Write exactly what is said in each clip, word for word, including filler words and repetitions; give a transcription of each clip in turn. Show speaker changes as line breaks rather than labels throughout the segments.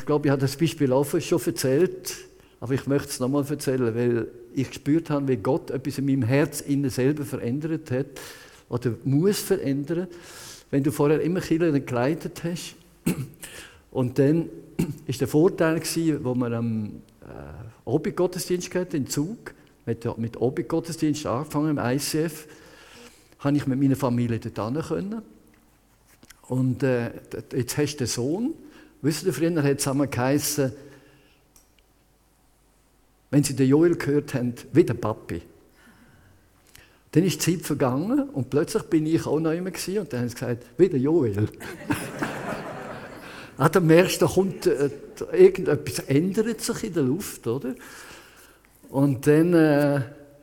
glaube, ich habe das Beispiel auch schon erzählt, aber ich möchte es nochmal erzählen, weil ich gespürt habe, wie Gott etwas in meinem Herz innen selber verändert hat oder muss verändern. Wenn du vorher immer Kirchen geleitet hast und dann war der Vorteil, wo wir am äh, Abendgottesdienst hatten, in Zug, mit, mit Abendgottesdienst angefangen im I C F, konnte ich mit meiner Familie dort hin können. Und äh, jetzt hast du den Sohn. Wisst ihr, früher hat es einmal geheißen, wenn sie den Joel gehört haben, wie der Papi. Dann ist die Zeit vergangen und plötzlich bin ich auch noch immer gewesen, und dann haben sie gesagt, wie der Joel. Ah, dann merkst du, da kommt äh, irgendetwas ändert sich in der Luft, oder? Und dann äh,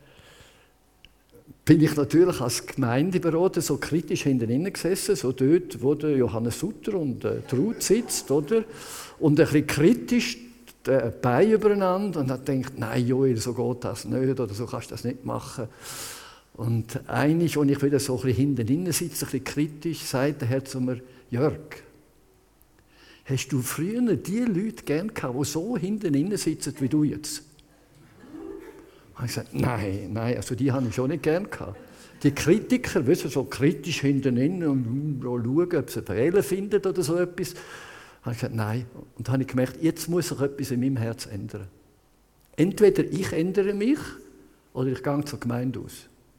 bin ich natürlich als Gemeindeberater so kritisch hinten innen gesessen, so dort, wo der Johannes Sutter und äh, die Ruth sitzt, oder? Und ein bisschen kritisch die Beine übereinander und hat gedacht, nein Joel, so geht das nicht, oder so kannst du das nicht machen. Und einig, und ich wieder so ein bisschen hinten innen sitze, ein bisschen kritisch, sagt der Herr zu mir, Jörg, hast du früher die Leute gern gehabt, die so hinten innen sitzen wie du jetzt? Und ich gesagt, nein, nein, also die habe ich schon nicht gern gehabt. Die Kritiker, weißt du, so kritisch hinten innen und schauen, ob sie Fehler finden oder so etwas. Da habe ich gesagt, nein. Und dann habe ich gemerkt, jetzt muss sich etwas in meinem Herz ändern. Entweder ich ändere mich oder ich gehe zur Gemeinde aus.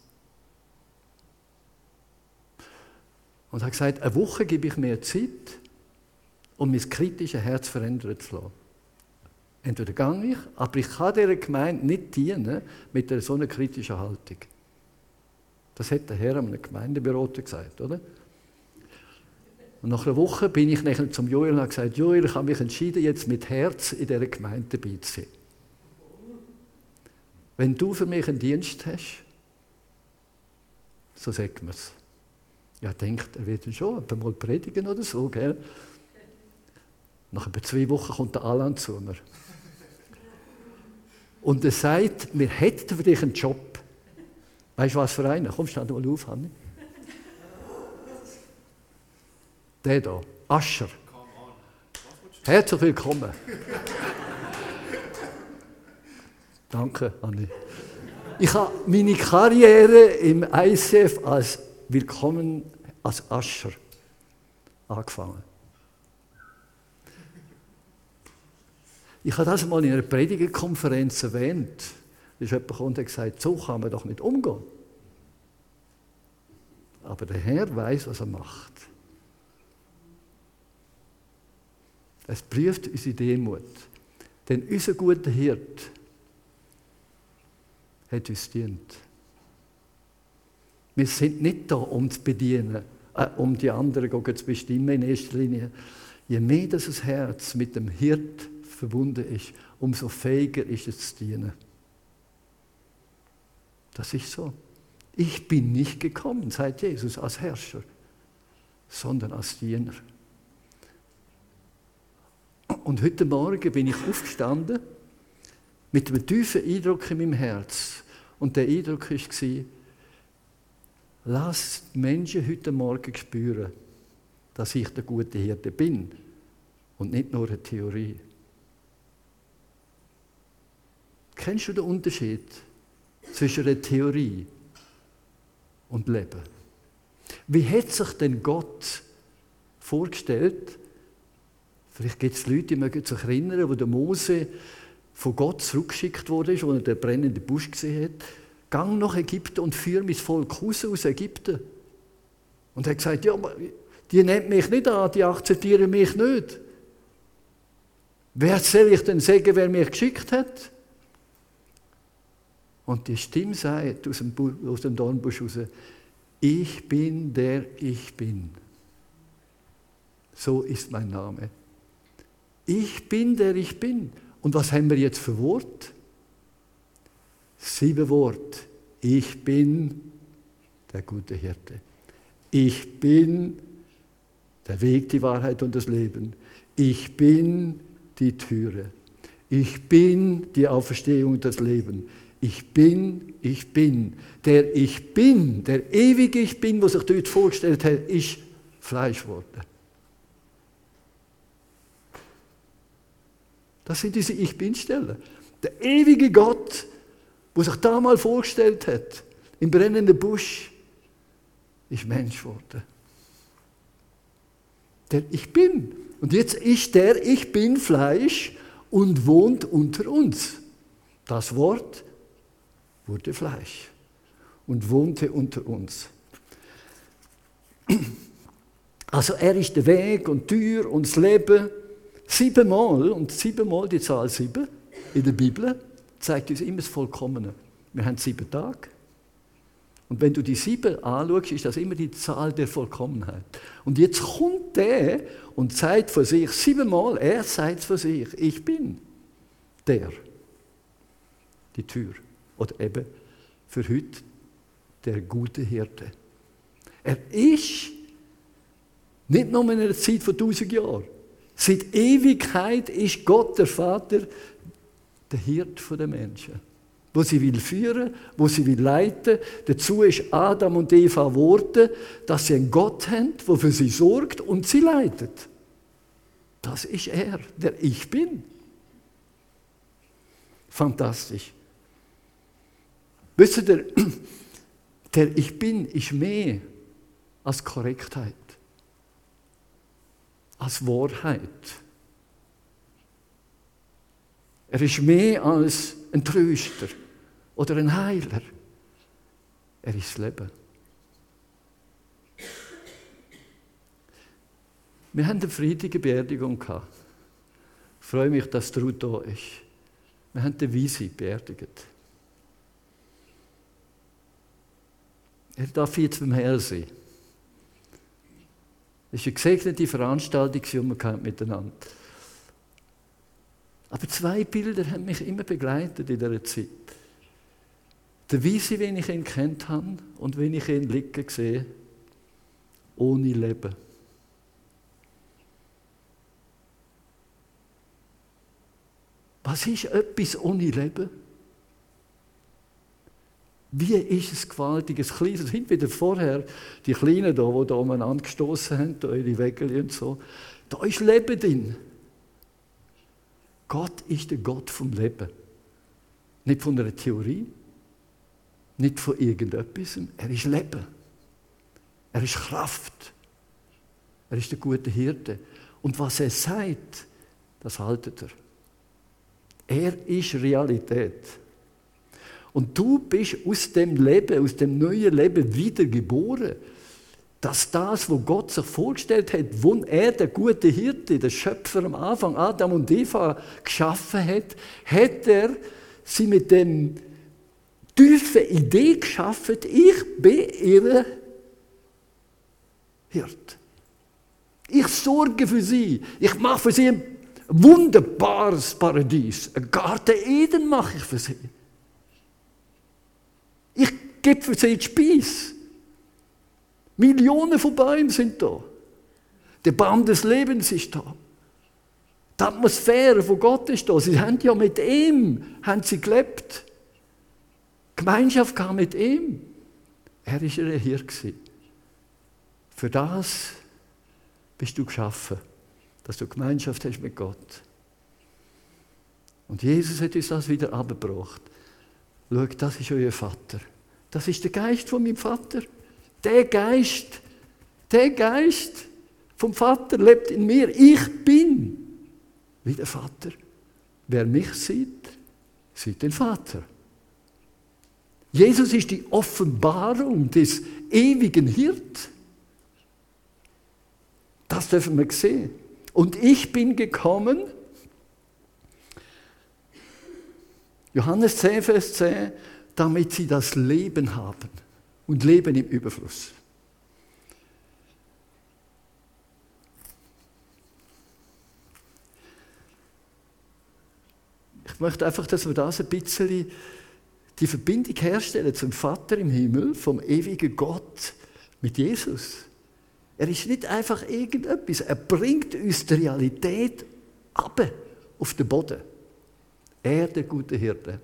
Und habe gesagt, eine Woche gebe ich mir Zeit, um mein kritisches Herz verändern zu lassen. Entweder gehe ich, aber ich kann dieser Gemeinde nicht dienen mit einer so einer kritischen Haltung. Das hat der Herr einem Gemeindeberater gesagt, oder? Und nach einer Woche bin ich nachher zum Joel und habe gesagt, Joel, ich habe mich entschieden, jetzt mit Herz in dieser Gemeinde dabei zu sein. Wenn du für mich einen Dienst hast, so sagt man es. Ja, denkt, er wird schon mal predigen oder so, gell? Nach etwa zwei Wochen kommt der Alan zu mir. Und er sagt, wir hätten für dich einen Job. Weißt du, was für einen? Komm, steh mal auf, Hanni. Der da, Ascher. Herzlich willkommen. Danke, Hanni. Ich habe meine Karriere im I C F als Willkommen als Ascher angefangen. Ich habe das mal in einer Predigerkonferenz erwähnt. Da ist jemand gekommen und hat gesagt, so kann man doch nicht umgehen. Aber der Herr weiß, was er macht. Es prüft unsere Demut. Denn unser guter Hirt hat uns gedient. Wir sind nicht da, um zu bedienen, äh, um die anderen zu bestimmen in erster Linie. Je mehr das Herz mit dem Hirt verbunden ist, umso fähiger ist es zu dienen. Das ist so. Ich bin nicht gekommen, sagt Jesus, als Herrscher, sondern als Diener. Und heute Morgen bin ich aufgestanden mit einem tiefen Eindruck in meinem Herz. Und der Eindruck war, lass die Menschen heute Morgen spüren, dass ich der gute Hirte bin und nicht nur eine Theorie. Kennst du den Unterschied zwischen einer Theorie und Leben? Wie hat sich denn Gott vorgestellt? Vielleicht gibt es Leute, die mögen sich erinnern, wo der Mose von Gott zurückgeschickt wurde, als er den brennenden Busch gesehen hat. Gang nach Ägypten und führe mein Volk raus aus Ägypten. Und er hat gesagt, ja, die nehmen mich nicht an, die akzeptieren mich nicht. Wer soll ich denn sagen, wer mich geschickt hat? Und die Stimme sagt aus dem, aus dem Dornbusch raus, ich bin der ich bin. So ist mein Name. Ich bin der ich bin. Und was haben wir jetzt für Wort? Sieben Worte. Ich bin der gute Hirte. Ich bin der Weg, die Wahrheit und das Leben. Ich bin die Türe. Ich bin die Auferstehung und das Leben. Ich bin, ich bin. Der ich bin, der ewige Ich bin, was sich dort vorgestellt hat, ist Fleisch geworden. Das sind diese Ich-Bin-Stellen. Der ewige Gott, der sich da mal vorgestellt hat, im brennenden Busch, ist Mensch geworden. Der Ich Bin. Und jetzt ist der Ich Bin Fleisch und wohnt unter uns. Das Wort wurde Fleisch und wohnte unter uns. Also er ist der Weg und die Tür und das Leben. Siebenmal, und siebenmal die Zahl sieben in der Bibel, zeigt uns immer das Vollkommene. Wir haben sieben Tage. Und wenn du die sieben anschaust, ist das immer die Zahl der Vollkommenheit. Und jetzt kommt der und sagt von sich siebenmal, er sagt von sich, ich bin der, die Tür. Oder eben für heute der gute Hirte. Er ist nicht nur in einer Zeit von tausend Jahren. Seit Ewigkeit ist Gott, der Vater, der Hirte der Menschen. Wo sie will führen, wo sie will leiten. Dazu ist Adam und Eva geworden, dass sie einen Gott haben, der für sie sorgt und sie leitet. Das ist er, der Ich Bin. Fantastisch. Wisst ihr, der Ich Bin ist mehr als Korrektheit, als Wahrheit. Er ist mehr als ein Tröster oder ein Heiler. Er ist das Leben. Wir haben eine friedige Beerdigung gehabt. Ich freue mich, dass die Ruth da ist. Wir haben den Wiesi beerdigt. Er darf jetzt beim Herrn sein. Es war eine gesegnete Veranstaltung, die wir miteinander. Aber zwei Bilder haben mich immer begleitet in dieser Zeit. Der Wiesi, wie ich ihn kennt habe und wie ich ihn liegen sehe, ohne Leben. Was ist etwas ohne Leben? Wie ist es gewaltiges Kleines? Das sind wieder vorher die Kleinen, da, die da umeinander gestoßen haben, da ihre Wägel und so. Da ist Leben drin. Gott ist der Gott vom Leben. Nicht von einer Theorie, nicht von irgendetwas. Er ist Leben. Er ist Kraft. Er ist der gute Hirte. Und was er sagt, das haltet er. Er ist Realität. Und du bist aus dem Leben, aus dem neuen Leben wiedergeboren. Dass das, was Gott sich vorgestellt hat, wo er, der gute Hirte, der Schöpfer am Anfang, Adam und Eva, geschaffen hat, hat er sie mit dem tiefen Idee geschaffen, ich bin ihr Hirt. Ich sorge für sie. Ich mache für sie ein wunderbares Paradies. Ein Garten Eden mache ich für sie. Ich gebe für sie die Speise. Millionen von Bäumen sind da. Der Baum des Lebens ist da. Die Atmosphäre von Gott ist da. Sie haben ja mit ihm haben sie gelebt. Gemeinschaft kam mit ihm. Er war ihr Hirte. Für das bist du geschaffen, dass du Gemeinschaft hast mit Gott. Und Jesus hat uns das wieder abgebracht. Schau, das ist euer Vater. Das ist der Geist von meinem Vater. Der Geist, der Geist vom Vater lebt in mir. Ich bin wie der Vater. Wer mich sieht, sieht den Vater. Jesus ist die Offenbarung des ewigen Hirt. Das dürfen wir sehen. Und ich bin gekommen, Johannes zehn, Vers zehn, damit sie das Leben haben. Und Leben im Überfluss. Ich möchte einfach, dass wir das ein bisschen die Verbindung herstellen zum Vater im Himmel, vom ewigen Gott mit Jesus. Er ist nicht einfach irgendetwas, er bringt uns die Realität runter auf den Boden. Er, der gute Hirte.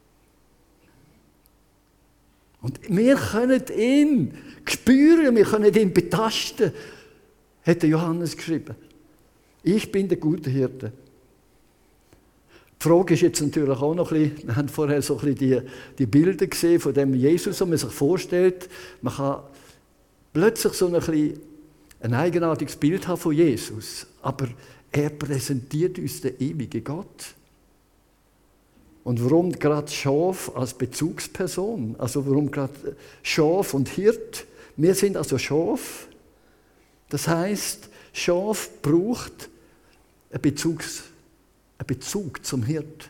Und wir können ihn spüren, wir können ihn betasten, hat der Johannes geschrieben. Ich bin der gute Hirte. Die Frage ist jetzt natürlich auch noch ein bisschen, wir haben vorher so ein bisschen die, die Bilder gesehen von dem Jesus, wo man sich vorstellt, man kann plötzlich so ein, bisschen ein eigenartiges Bild haben von Jesus, aber er präsentiert uns den ewigen Gott. Und warum gerade Schaf als Bezugsperson? Also warum gerade Schaf und Hirt? Wir sind also Schaf. Das heisst, Schaf braucht einen, Bezugs, einen Bezug zum Hirt.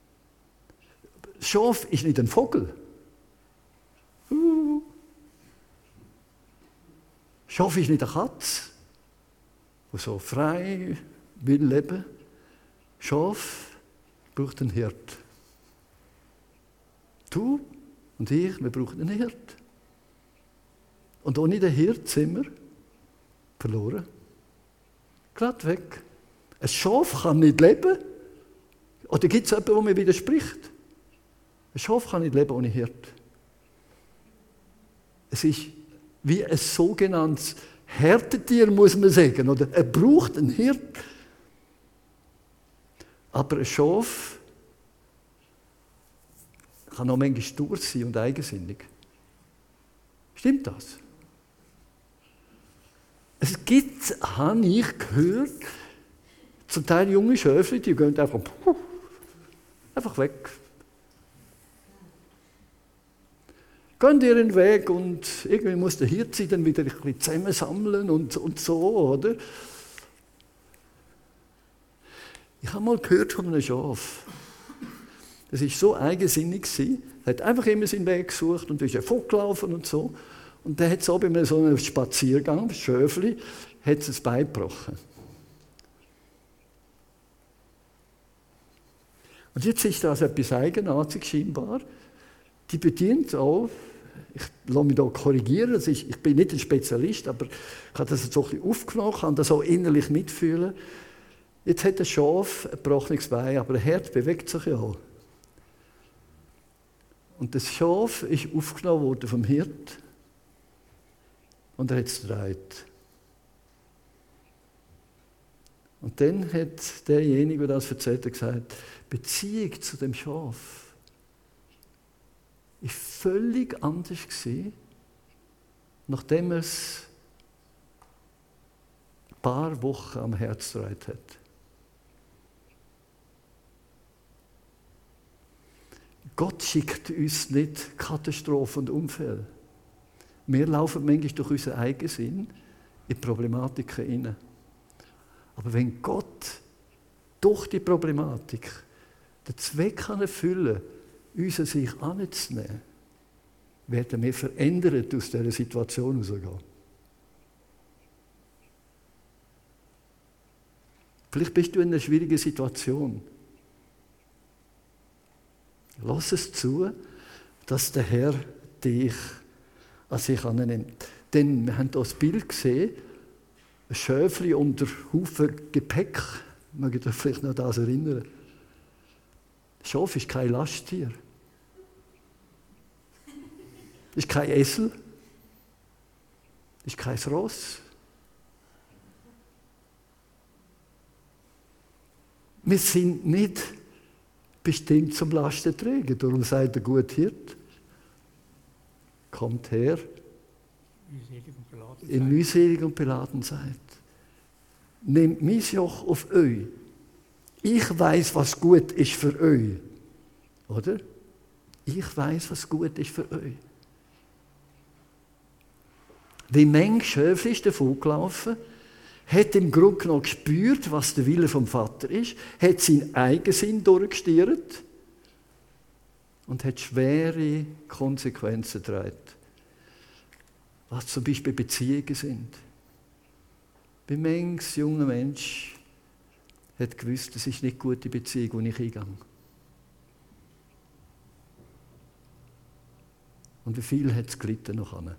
Schaf ist nicht ein Vogel. Uh. Schaf ist nicht eine Katze, die so frei will leben. Schaf braucht einen Hirt. Du und ich, wir brauchen einen Hirt. Und ohne den Hirt sind wir verloren. Gerade weg. Ein Schaf kann nicht leben. Oder gibt es jemanden, der mir widerspricht? Ein Schaf kann nicht leben ohne Hirt. Es ist wie ein sogenanntes Herdentier, muss man sagen. Oder er braucht einen Hirt. Aber ein Schaf kann auch manchmal stur sein und eigensinnig. Stimmt das? Es gibt, habe ich gehört, zum Teil junge Schöfli, die gehen einfach, einfach weg. Gehen ihren Weg und irgendwie muss der Hirt sie dann wieder ein bisschen zusammensammeln und, und so, oder? Ich habe mal gehört von einem Schaf. Das war so eigensinnig. Er hat einfach immer seinen Weg gesucht und ist fortgelaufen und so. Und dann hat es auch bei so einem Spaziergang, das Schöfli, hat es ein Bein gebrochen. Und jetzt ist das etwas Eigenartiges scheinbar. Die bedient auch, ich lasse mich da korrigieren, das ist, ich bin nicht ein Spezialist, aber ich habe das jetzt so ein bisschen aufgenommen, kann das auch innerlich mitfühlen. Jetzt hat ein Schaf ein gebrochenes Bein, aber ein Herd bewegt sich ja auch. Und das Schaf ist aufgenommen worden vom Hirt und er hat es gedreht. Und dann hat derjenige, der das erzählt hat, gesagt, Beziehung zu dem Schaf war völlig anders gewesen, nachdem er es ein paar Wochen am Herz gedreht hat. Gott schickt uns nicht Katastrophen und Unfälle. Wir laufen manchmal durch unseren eigenen Sinn in Problematiken hinein. Aber wenn Gott durch die Problematik den Zweck kann erfüllen kann, uns an sich anzunehmen, werden wir verändert aus dieser Situation herausgehen. Vielleicht bist du in einer schwierigen Situation. Lass es zu, dass der Herr dich an sich annimmt. Denn wir haben hier das Bild gesehen, ein Schöfli unter Haufen Gepäck. Mögt ihr euch vielleicht noch an das erinnern? Ein Schaf ist kein Lasttier. Ist kein Esel. Ist kein Ross. Wir sind nicht bestimmt zum Lastenträger. Darum sagt der gute Hirt, kommt her, in mühselig und beladen seid. Nehmt mein Joch auf euch. Ich weiß, was gut ist für euch. Oder? Ich weiß, was gut ist für euch. Wie Menge Schöfli ist davon gelaufen, hat im Grunde genommen gespürt, was der Wille vom Vater ist, hat seinen Eigensinn durchgestiert und hat schwere Konsequenzen getragen. Was zum Beispiel Beziehungen sind. Wie manches junger Mensch hat gewusst, das ist nicht eine gute Beziehung, die ich eingehe. Und wie viel hat es gelitten noch an?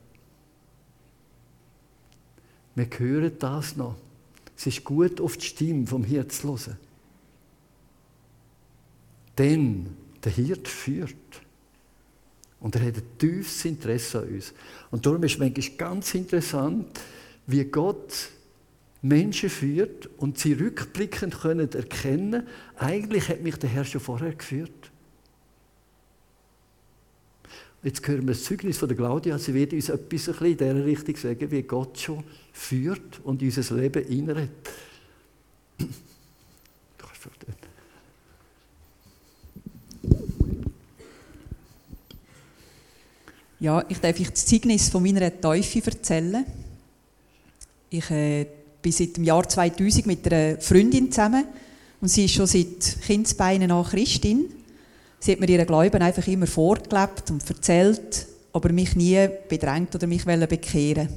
Wir hören das noch. Es ist gut, auf die Stimme vom Hirt zu hören. Denn der Hirt führt. Und er hat ein tiefes Interesse an uns. Und darum ist es manchmal ganz interessant, wie Gott Menschen führt und sie rückblickend können erkennen, eigentlich hat mich der Herr schon vorher geführt. Jetzt hören wir das Zeugnis von der Claudia, sie wird uns etwas ein bisschen in dieser Richtung sagen, wie Gott schon führt und in unser Leben hineinredet.
Ja, ich darf euch das Zeugnis von meiner Taufe erzählen. Ich äh, bin seit dem Jahr zweitausend mit einer Freundin zusammen und sie ist schon seit Kindesbeinen an Christin. Sie hat mir ihren Glauben einfach immer vorgelebt und erzählt, aber mich nie bedrängt oder mich bekehren.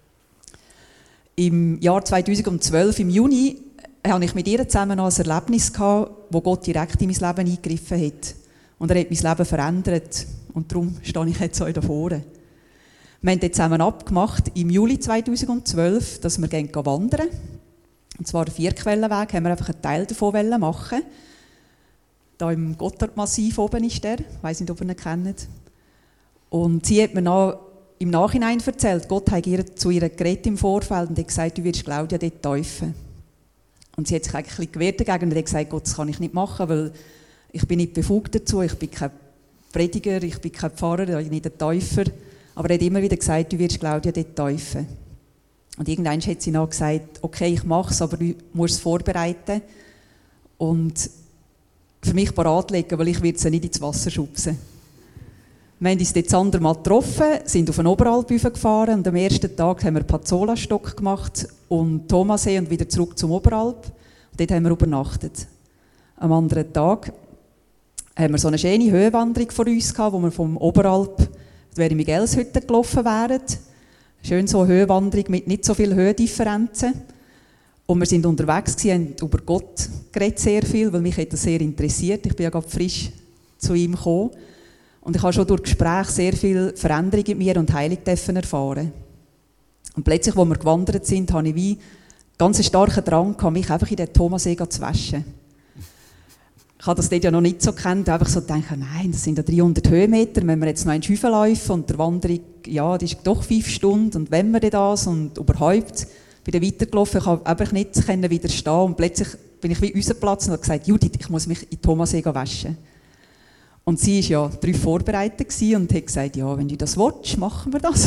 Im Jahr zweitausendzwölf, im Juni, hatte ich mit ihr zusammen noch ein Erlebnis gehabt, wo Gott direkt in mein Leben eingegriffen hat. Und er hat mein Leben verändert. Und darum stehe ich jetzt hier vorne. Wir haben dann zusammen abgemacht, im Juli zweitausendzwölf, dass wir gehen wandern. Und zwar den Vierquellenweg, haben wir einfach einen Teil davon machen. Da im Gotthardmassiv oben ist der, ich weiss nicht, ob ihr ihn kennt. Und sie hat mir noch im Nachhinein erzählt, Gott hat ihr zu ihr geredet im Vorfeld und hat gesagt, du wirst Claudia dort taufen. Und sie hat sich eigentlich ein bisschen gewehrt dagegen und hat gesagt, Gott, das kann ich nicht machen, weil ich bin nicht befugt dazu, ich bin kein Prediger, ich bin kein Pfarrer, ich bin nicht ein Täufer. Aber er hat immer wieder gesagt, du wirst Claudia dort taufen. Und irgendwann hat sie noch gesagt, okay, ich mache es, aber du musst es vorbereiten und für mich parat legen, weil ich sie nicht ins Wasser schubsen. Wir haben uns dort das andere Mal getroffen, sind auf den Oberalp gefahren und am ersten Tag haben wir Pazzola-Stock gemacht und Thomassee und wieder zurück zum Oberalp. Und dort haben wir übernachtet. Am anderen Tag haben wir so eine schöne Höhenwanderung vor uns gehabt, wo wir vom Oberalp die Miguelshütte gelaufen wären. Schön so eine Höhenwanderung mit nicht so vielen Höhendifferenzen. Und wir sind unterwegs gewesen, haben über Gott geredet sehr viel, weil mich hat das sehr interessiert. Ich bin ja gerade frisch zu ihm gekommen. Und ich habe schon durch Gespräche sehr viel Veränderung in mir und Heilung erfahren. Und plötzlich, als wir gewandert sind, hatte ich wie ganz einen starken Drang, mich einfach in den Thomassee zu waschen. Ich habe das dort ja noch nicht so gekannt, einfach so gedacht, nein, das sind ja dreihundert Höhenmeter, wenn wir jetzt noch einen Schüffel laufen und die Wanderung, ja, die ist doch fünf Stunden und wenn wir das und überhaupt, bin dann weitergelaufen, ich konnte einfach nicht widerstehen und plötzlich bin ich wie rausgeplatzt und habe gesagt, Judith, ich muss mich in Thomassee waschen. Und sie war ja darauf vorbereitet und hat gesagt, ja, wenn du das willst, machen wir das.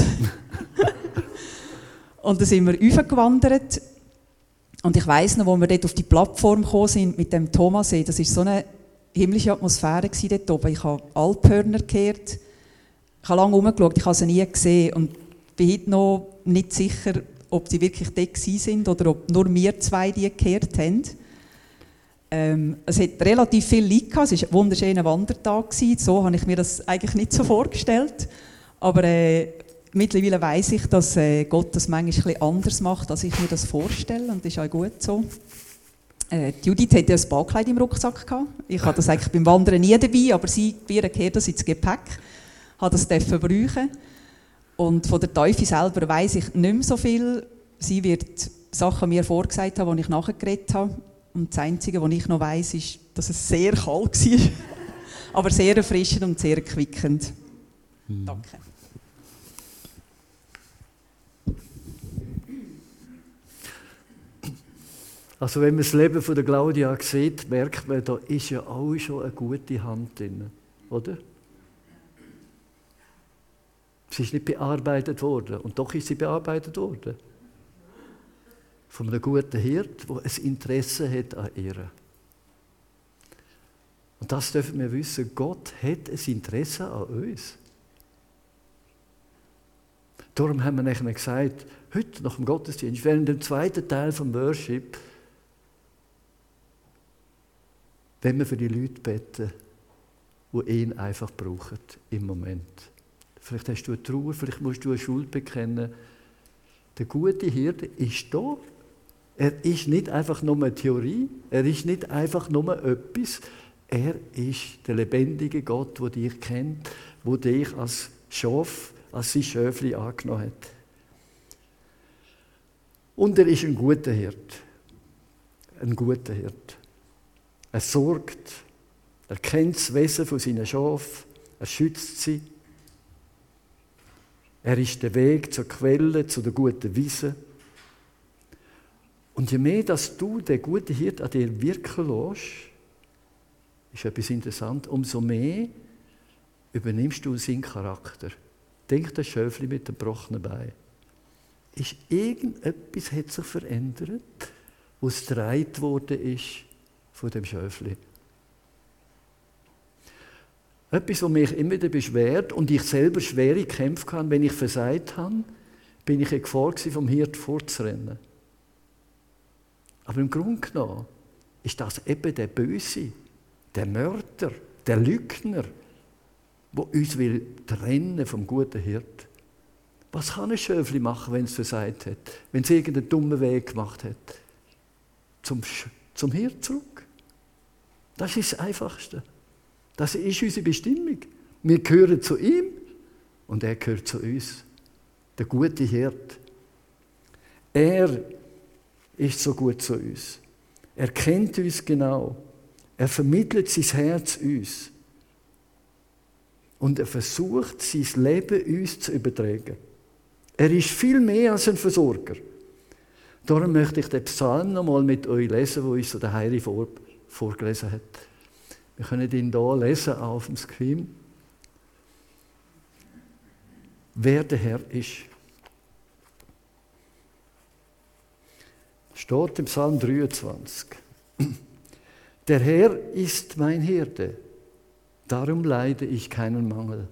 Und dann sind wir raufgewandert. Und ich weiss noch, wo wir dort auf die Plattform gekommen sind mit dem Thomassee, das war so eine himmlische Atmosphäre dort oben. Ich habe Alphörner gehört, ich habe lange herumgeschaut, ich habe sie nie gesehen und bin heute noch nicht sicher, ob sie wirklich dort waren oder ob nur wir zwei die gehört haben. Ähm, es hat relativ viele Leute gehabt, es war ein wunderschöner Wandertag, so habe ich mir das eigentlich nicht so vorgestellt. Aber äh, mittlerweile weiss ich, dass äh, Gott das manchmal etwas anders macht, als ich mir das vorstelle und das ist auch gut so. Äh, Judith hatte ja ein Badkleid im Rucksack gehabt. Ich hatte das eigentlich beim Wandern nie dabei, aber sie gehört das ins Gepäck, habe das brauchen. Und von der Taufe selber weiss ich nicht mehr so viel. Sie wird Sachen mir vorgesagt haben, die ich nachher geredet habe. Und das Einzige, was ich noch weiss, ist, dass es sehr kalt war. Aber sehr erfrischend und sehr erquickend. Mhm. Danke.
Also wenn man das Leben von der Claudia sieht, merkt man, da ist ja auch schon eine gute Hand drin, oder? Sie ist nicht bearbeitet worden und doch ist sie bearbeitet worden. Von einem guten Hirt, der ein Interesse hat an ihr. Und das dürfen wir wissen, Gott hat ein Interesse an uns. Darum haben wir nachher gesagt, heute nach dem Gottesdienst, während dem zweiten Teil vom Worship, wenn wir für die Leute beten, die ihn einfach brauchen im Moment. Vielleicht hast du eine Trauer, vielleicht musst du eine Schuld bekennen. Der gute Hirte ist da. Er ist nicht einfach nur eine Theorie, er ist nicht einfach nur etwas. Er ist der lebendige Gott, der dich kennt, der dich als Schaf, als sein Schöfli angenommen hat. Und er ist ein guter Hirt. Ein guter Hirt. Er sorgt, er kennt das Wesen von seinen Schafen, er schützt sie. Er ist der Weg zur Quelle, zu der guten Wiese. Und je mehr, dass du den guten Hirt an dir wirken lässt, ist etwas interessant, umso mehr übernimmst du seinen Charakter. Denk das Schöfli mit dem gebrochenen Bein. Ist irgendetwas hat sich verändert, was gedreht worden ist von dem Schöfli. Etwas, was mich immer wieder beschwert und ich selber schwere Kämpfe hatte, wenn ich versagt habe, bin ich in Gefahr gewesen, vom Hirt fortzurennen. Aber im Grunde genommen ist das eben der Böse, der Mörder, der Lügner, der uns will trennen vom guten Hirt. Was kann ein Schöfli machen, wenn es versagt hat? Wenn es irgendeinen dummen Weg gemacht hat? Zum, zum Hirt zurück. Das ist das Einfachste. Das ist unsere Bestimmung. Wir gehören zu ihm und er gehört zu uns. Der gute Hirt. Er ist so gut zu uns. Er kennt uns genau. Er vermittelt sein Herz uns. Und er versucht, sein Leben uns zu übertragen. Er ist viel mehr als ein Versorger. Darum möchte ich den Psalm noch mal mit euch lesen, wo uns so der Heiri vor, vorgelesen hat. Wir können ihn hier lesen auf dem Screen. Wer der Herr ist. Steht im Psalm dreiundzwanzig. Der Herr ist mein Hirte, darum leide ich keinen Mangel.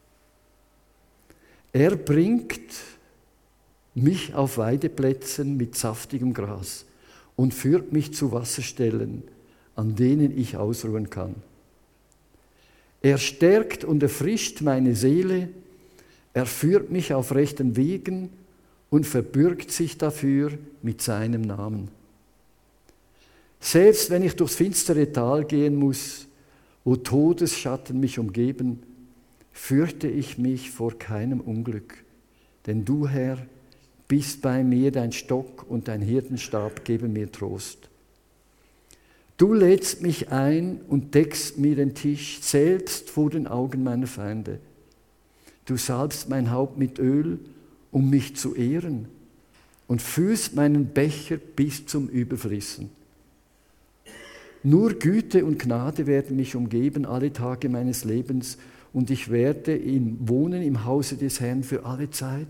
Er bringt mich auf Weideplätzen mit saftigem Gras und führt mich zu Wasserstellen, an denen ich ausruhen kann. Er stärkt und erfrischt meine Seele, er führt mich auf rechten Wegen und verbürgt sich dafür mit seinem Namen. Selbst wenn ich durchs finstere Tal gehen muss, wo Todesschatten mich umgeben, fürchte ich mich vor keinem Unglück. Denn du, Herr, bist bei mir, dein Stock und dein Hirtenstab geben mir Trost. Du lädst mich ein und deckst mir den Tisch, selbst vor den Augen meiner Feinde. Du salbst mein Haupt mit Öl, um mich zu ehren, und füllst meinen Becher bis zum Überfließen. Nur Güte und Gnade werden mich umgeben alle Tage meines Lebens, und ich werde in, wohnen im Hause des Herrn für alle Zeit.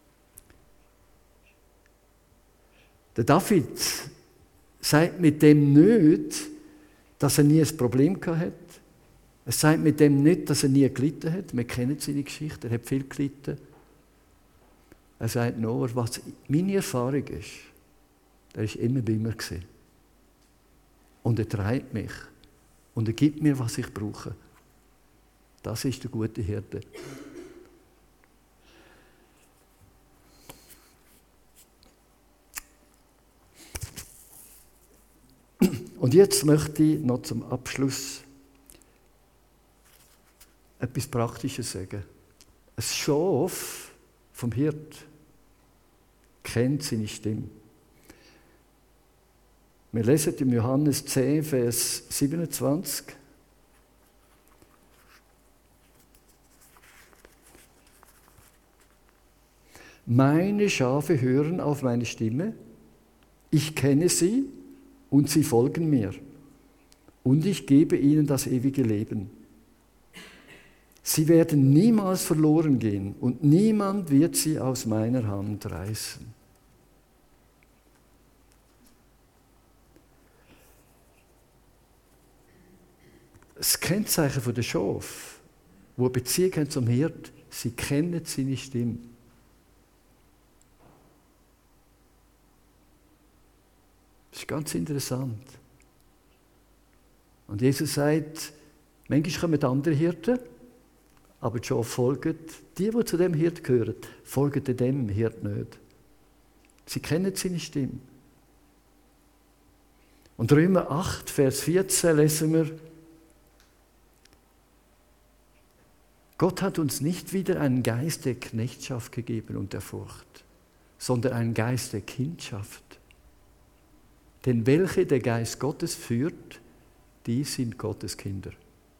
Der David sagt mit dem nicht, dass er nie ein Problem hatte. Er sagt mit dem nicht, dass er nie gelitten hat. Wir kennen seine Geschichte, er hat viel gelitten. Er sagt nur, was meine Erfahrung ist, er war immer bei mir. Und er treibt mich. Und er gibt mir, was ich brauche. Das ist der gute Hirte. Und jetzt möchte ich noch zum Abschluss etwas Praktisches sagen. Ein Schaf vom Hirt kennt seine Stimme. Wir lesen im Johannes zehn, Vers siebenundzwanzig. Meine Schafe hören auf meine Stimme, ich kenne sie und sie folgen mir. Und ich gebe ihnen das ewige Leben. Sie werden niemals verloren gehen und niemand wird sie aus meiner Hand reißen. Das Kennzeichen der Schafe, die eine Beziehung haben zum Hirt, sie kennen seine Stimme. Das ist ganz interessant. Und Jesus sagt, manchmal kommen andere Hirten, aber die Schafe folgen, die, die zu dem Hirt gehören, folgen dem Hirt nicht. Sie kennen seine Stimme. Und Römer acht, Vers vierzehn lesen wir, Gott hat uns nicht wieder einen Geist der Knechtschaft gegeben und der Furcht, sondern einen Geist der Kindschaft. Denn welche der Geist Gottes führt, die sind Gottes Kinder.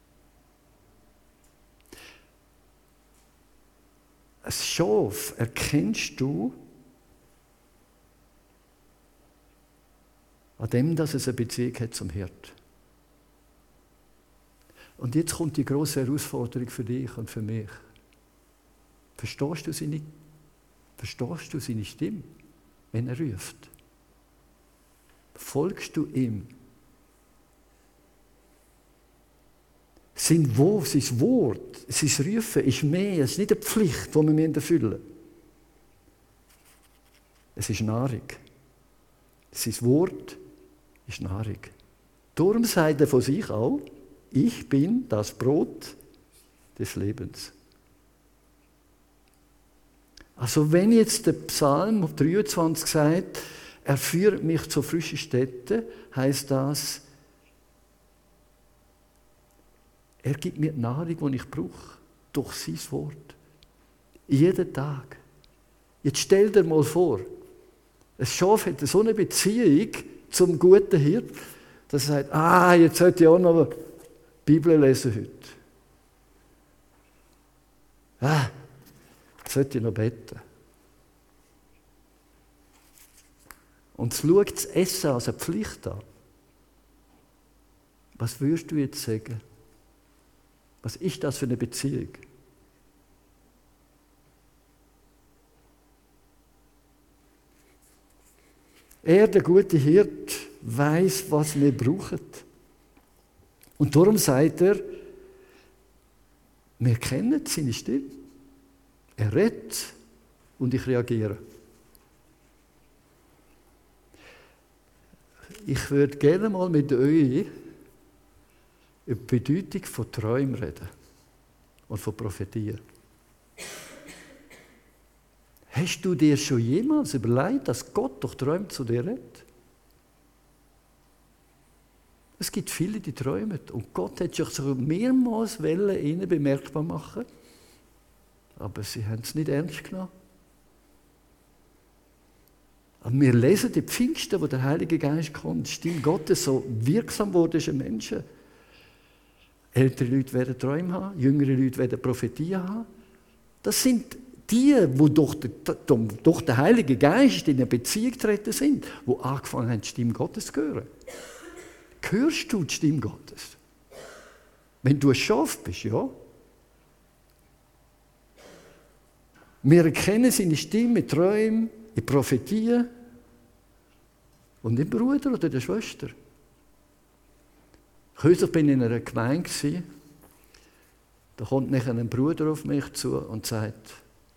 Ein Schaf erkennst du An dem, dass es eine Beziehung hat zum Hirt. Und jetzt kommt die grosse Herausforderung für dich und für mich. Verstehst du seine, verstehst du seine Stimme, wenn er ruft? Folgst du ihm? Sein Wort, sein Wort, sein Rufen ist mehr, es ist nicht eine Pflicht, die wir erfüllen müssen. Es ist Nahrung. Sein Wort ist Nahrung. Darum sagt er von sich auch, ich bin das Brot des Lebens. Also wenn jetzt der Psalm dreiundzwanzig sagt, er führt mich zu frischen Städten, heisst das, er gibt mir die Nahrung, die ich brauche, durch sein Wort. Jeden Tag. Jetzt stell dir mal vor, ein Schaf hat so eine Beziehung zum guten Hirt, dass er sagt, ah, jetzt sollte ich auch noch die Bibel lesen heute. Ah, jetzt sollte ich noch beten. Und es schaut das Essen als eine Pflicht an. Was würdest du jetzt sagen? Was ist das für eine Beziehung? Er, der gute Hirt, weiß, was wir brauchen. Und darum sagt er, wir kennen seine Stimme. Er redet und ich reagiere. Ich würde gerne mal mit euch über die Bedeutung von Träumen reden und von Prophetien. Hast du dir schon jemals überlegt, dass Gott durch Träume zu dir redet? Es gibt viele, die träumen. Und Gott hat sich so mehrmals ihnen bemerkbar machen, aber sie haben es nicht ernst genommen. Aber wir lesen die Pfingsten, wo der Heilige Geist kommt, die Stimme Gottes so wirksam wurde in Menschen. Ältere Leute werden Träume haben, jüngere Leute werden Prophetien haben. Das sind die, die durch den, durch den Heiligen Geist in eine Beziehung getreten sind, die angefangen haben, die Stimme Gottes zu hören. Hörst du die Stimme Gottes? Wenn du ein Schaf bist, ja. Wir erkennen seine Stimme in Träumen, in Prophetien und im Bruder oder der Schwester. Kürzlich bin ich in einer Gemeinde, da kommt nachher ein Bruder auf mich zu und sagt,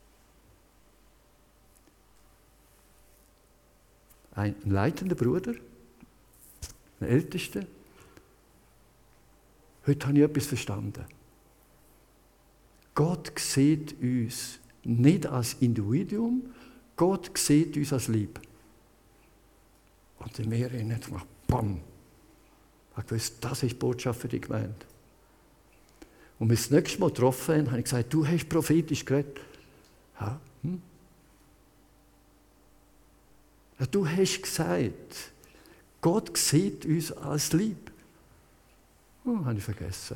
ein leitender Bruder, ein Ältester, heute habe ich etwas verstanden. Gott sieht uns nicht als Individuum, Gott sieht uns als Lieb. Und in mir innen macht BAM! Ich wusste, das ist die Botschaft für die Gemeinde. Und wir das nächste Mal getroffen haben, habe ich gesagt, du hast prophetisch geredet. Ja, hm? Ja, du hast gesagt, Gott sieht uns als Lieb. Oh, habe ich vergessen.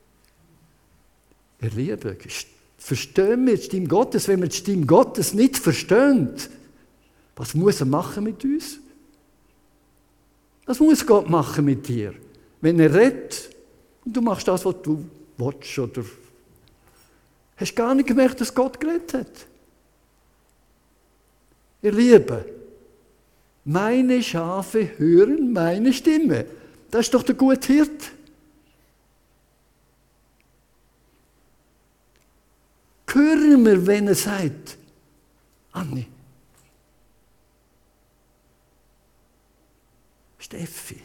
Ihr Lieben, verstehen wir die Stimme Gottes? Wenn wir die Stimme Gottes nicht verstehen, was muss er machen mit uns? Was muss Gott machen mit dir? Wenn er redet und du machst das, was du willst, oder hast du gar nicht gemerkt, dass Gott geredet hat? Ihr Lieben, meine Schafe hören meine Stimme. Das ist doch der gute Hirt. Hören wir, wenn er sagt, Anni, Steffi,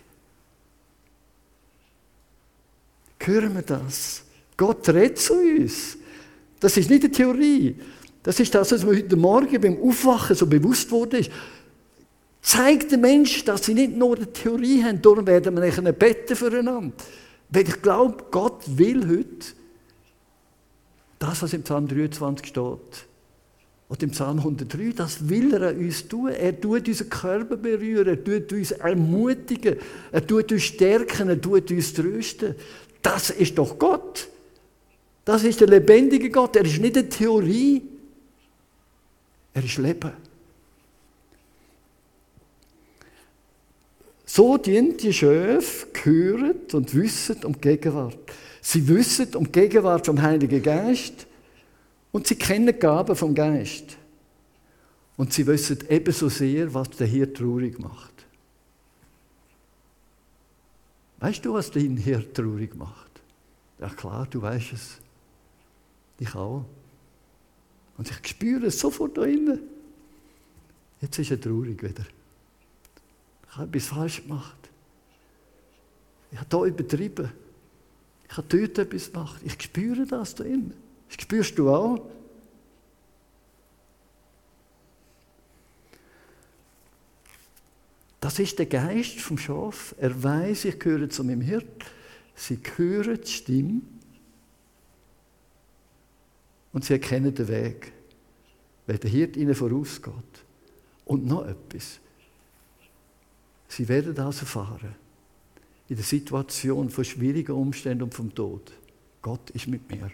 hören wir das? Gott redet zu uns. Das ist nicht eine Theorie. Das ist das, was mir heute Morgen beim Aufwachen so bewusst wurde. Zeigt den Menschen, dass sie nicht nur eine Theorie haben, darum werden wir nachher beten füreinander. Weil ich glaube, Gott will heute das, was im Psalm dreiundzwanzig steht, und im Psalm hundertdrei, das will er an uns tun. Er tut unseren Körper berühren, er tut uns ermutigen, er tut uns stärken, er tut uns trösten. Das ist doch Gott. Das ist der lebendige Gott. Er ist nicht eine Theorie, er ist Leben. So dienen die Schafe, hören und wissen um die Gegenwart. Sie wissen um die Gegenwart vom Heiligen Geist und sie kennen die Gaben vom Geist. Und sie wissen ebenso sehr, was der Hirt traurig macht. Weißt du, was den Hirt traurig macht? Ja klar, du weißt es. Ich auch. Und ich spüre es sofort da innen. Jetzt ist er traurig wieder. Ich habe etwas falsch gemacht. Ich habe hier übertrieben. Ich habe dort etwas gemacht. Ich spüre das da innen. Das spürst du auch. Das ist der Geist vom Schaf. Er weiß, ich gehöre zu meinem Hirt. Sie hören die Stimme und sie erkennen den Weg, weil der Hirt ihnen vorausgeht. Und noch etwas. Sie werden das erfahren. In der Situation von schwierigen Umständen und vom Tod. Gott ist mit mir.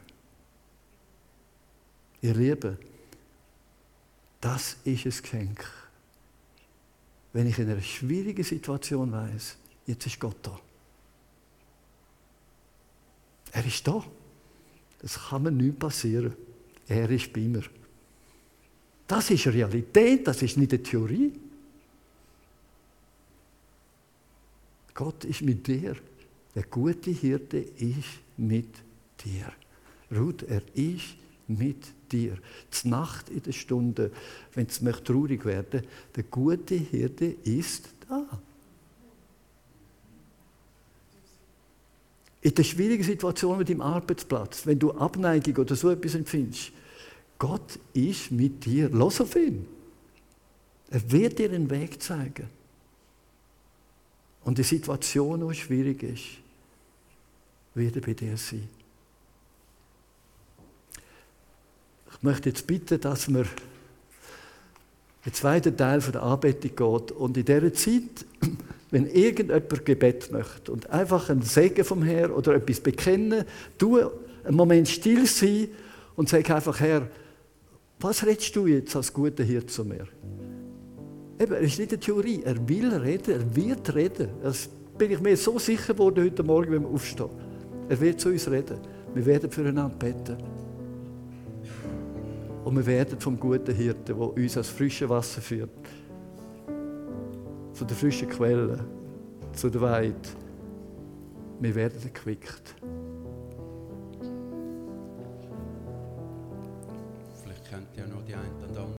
Ihr Lieben, das ist ein Geschenk. Wenn ich in einer schwierigen Situation weiß, jetzt ist Gott da. Er ist da. Das kann mir nicht passieren. Er ist bei mir. Das ist Realität, das ist nicht eine Theorie. Gott ist mit dir. Der gute Hirte ist mit dir. Ruth, er ist mit dir. Die Nacht in der Stunde, wenn es möchte traurig werden, der gute Hirte ist da. In der schwierigen Situation mit dem Arbeitsplatz, wenn du Abneigung oder so etwas empfindest, Gott ist mit dir. Lass auf ihn. Er wird dir einen Weg zeigen. Und die Situation, die schwierig ist, wird er bei dir sein. Ich möchte jetzt bitten, dass wir den zweiten Teil der Anbetung geht und in dieser Zeit, wenn irgendjemand Gebet möchte und einfach einen Segen vom Herrn oder etwas bekennen, du einen Moment still sein und sag einfach, Herr, was redest du jetzt als guter Hirte zu mir? Eben, es ist nicht eine Theorie, er will reden, er wird reden. Das bin ich mir so sicher geworden heute Morgen, wenn wir aufstehen. Er wird zu uns reden. Wir werden füreinander beten. Und wir werden vom guten Hirten, der uns ans frische Wasser führt, zu der frischen Quelle, zu der Weide, wir werden erquickt.
Vielleicht kennt ihr noch die einen oder anderen.